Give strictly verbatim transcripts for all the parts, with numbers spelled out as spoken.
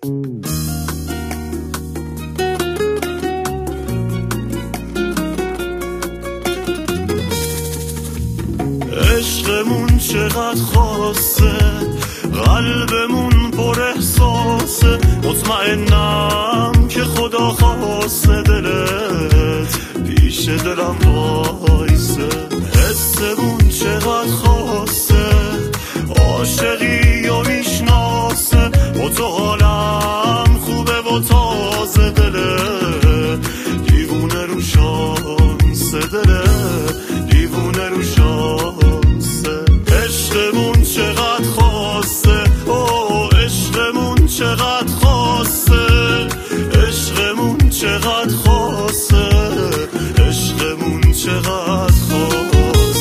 عشقمون چقدر خاصه، قلبمون پر احساسه، مطمئنم که خدا خواسته دلت پیش دلم وایسه. حسمون چقدر خاصه، عاشقی و میشناسه، با تو حالم خوبه و تازه دله، دیوونه رو شانسه دله، دیوونه رو شانسه. عشقمون چقدر خاصه، او عشقمون چقدر خاصه، عشقمون چقدر خاصه، عشقمون چقدر خاصه.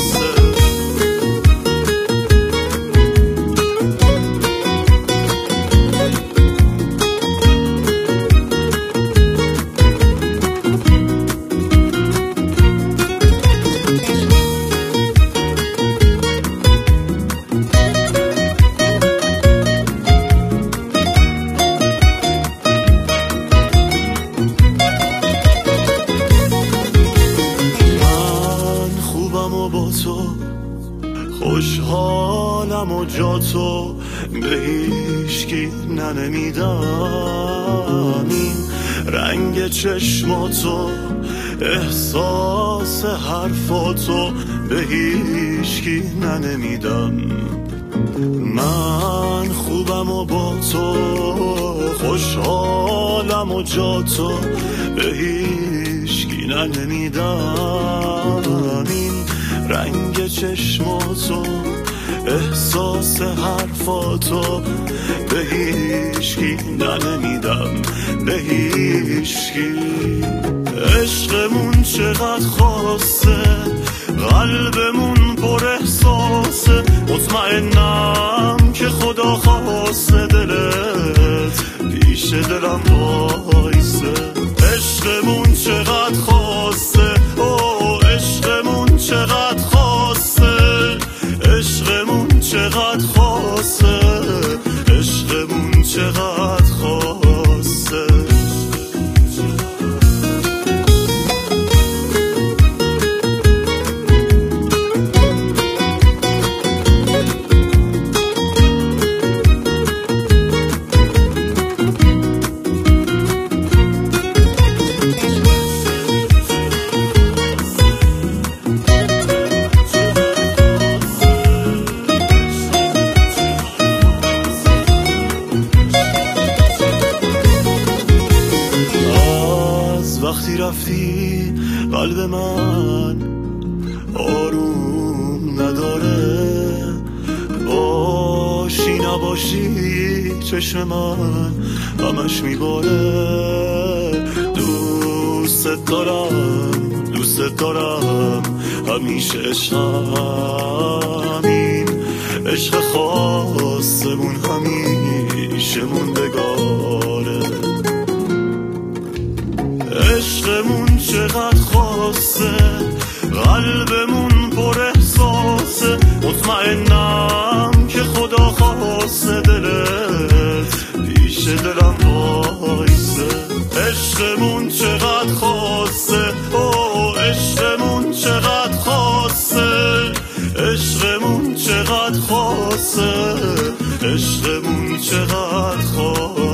خوشحالم و جا تو به هیچکی ننمیدم، این رنگ چشماتو احساس حرفاتو به هیچکی ننمیدم. من خوبم و با تو خوشحالم و جا تو به هیچکی ننمیدم، این رنگ چشماتو احساس حرفاتو به هیچکی ننمیدم، به هیچکی. عشقمون چقدر خاصه، قلبمون پر احساسه، مطمئنم که خدا خواسته دلت پیش دلم وایسه. عشقمون چقدر خاصه، او عشقمون چقدر خاصه، عشقمون چقدر خاصه، عشقمون چقدر خاصه. وقتی رفتی قلب من آروم نداره، باشی نباشی چشم من همش میباره. دوست دارم دوست دارم همیشه، عشق همین عشق خاصمون همیشه موندگاره. عشقمون چقدر خاصه، قلبمون پر احساسه، مطمئنم که خدا خواسته دلت پیش دلم وایسه. عشقمون چقدر خاصه، او عشقمون چقدر خاصه، عشقمون چقدر خاصه، عشقمون چقدر خاصه.